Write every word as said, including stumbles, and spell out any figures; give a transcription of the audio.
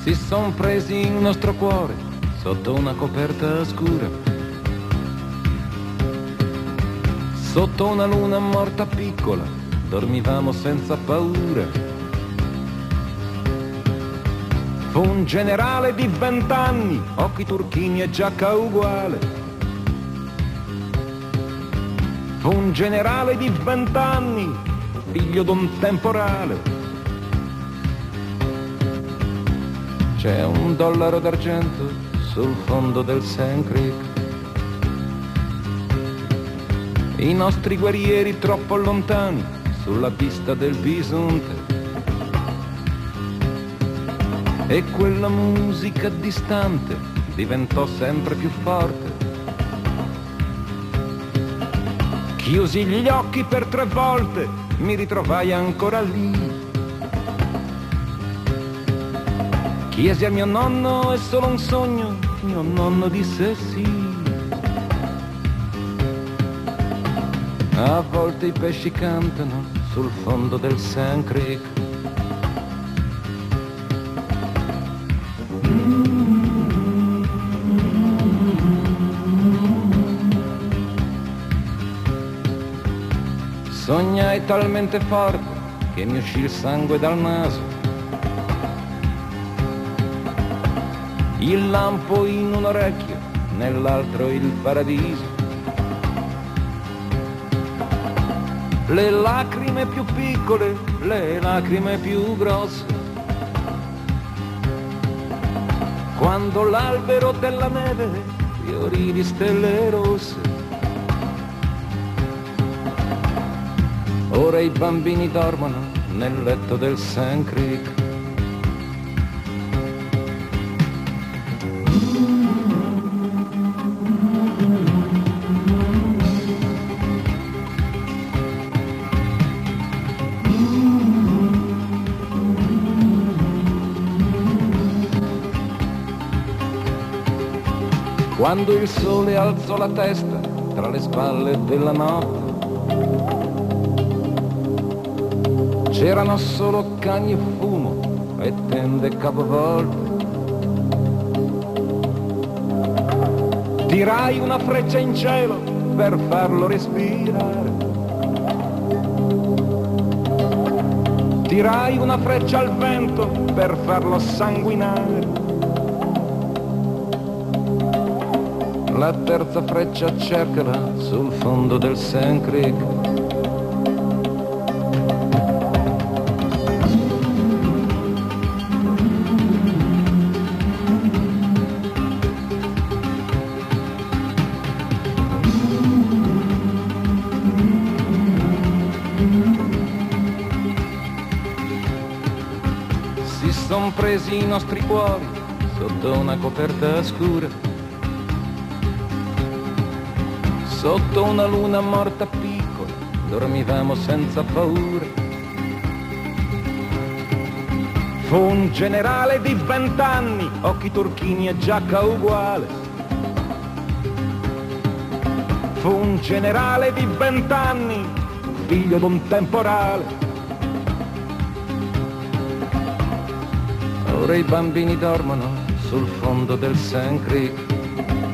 si son presi il nostro cuore sotto una coperta scura, sotto una luna morta piccola, dormivamo senza paura. Fu un generale di vent'anni, occhi turchini e giacca uguale. Fu un generale di vent'anni, figlio d'un temporale. C'è un dollaro d'argento sul fondo del Sand Creek. I nostri guerrieri troppo lontani sulla pista del bisonte. E quella musica distante diventò sempre più forte. Chiusi gli occhi per tre volte, mi ritrovai ancora lì. Chiesi a mio nonno, è solo un sogno, mio nonno disse sì. A volte i pesci cantano sul fondo del Sand Creek. Sognai talmente forte che mi uscì il sangue dal naso. Il lampo in un orecchio, nell'altro il paradiso. Le lacrime più piccole, le lacrime più grosse. Quando l'albero della neve fiorì di stelle rosse. Ora i bambini dormono nel letto del Sand Creek. Quando il sole alzò la testa tra le spalle della notte, c'erano solo cagni e fumo e tende capovolte. Tirai una freccia in cielo per farlo respirare. Tirai una freccia al vento per farlo sanguinare. La terza freccia cercala sul fondo del Sand Creek. Si son presi i nostri cuori sotto una coperta scura, sotto una luna morta piccola, dormivamo senza paura. Fu un generale di vent'anni, occhi turchini e giacca uguale. Fu un generale di vent'anni, figlio d'un temporale. Ora i bambini dormono sul fondo del Sand Creek.